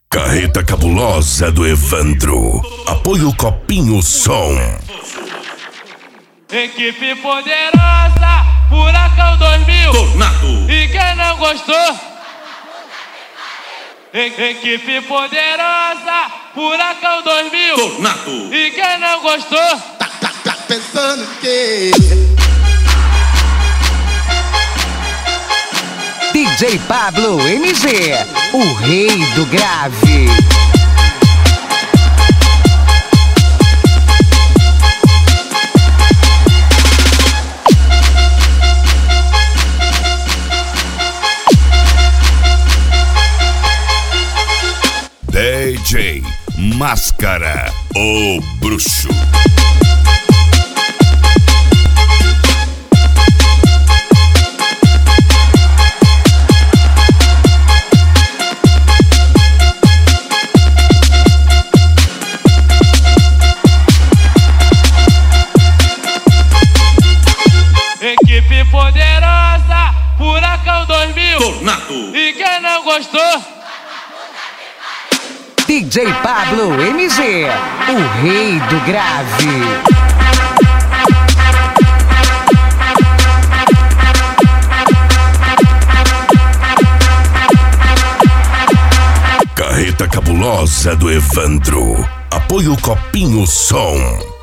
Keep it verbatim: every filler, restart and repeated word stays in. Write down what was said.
Carreta cabulosa do Evandro. Apoio Copinho Som. Equipe poderosa, Furacão dois mil. Tornado. E quem não gostou? E- Equipe poderosa, Furacão dois mil. Tornado. E quem não gostou? Tá, tá, tá pensando que... D J Pablo M G, o rei do grave. D J Máscara, o bruxo. Equipe poderosa, Furacão dois mil. Tornado. E quem não gostou? D J Pablo M G, o rei do grave. Carreta cabulosa do Evandro. Apoio Copinho Som.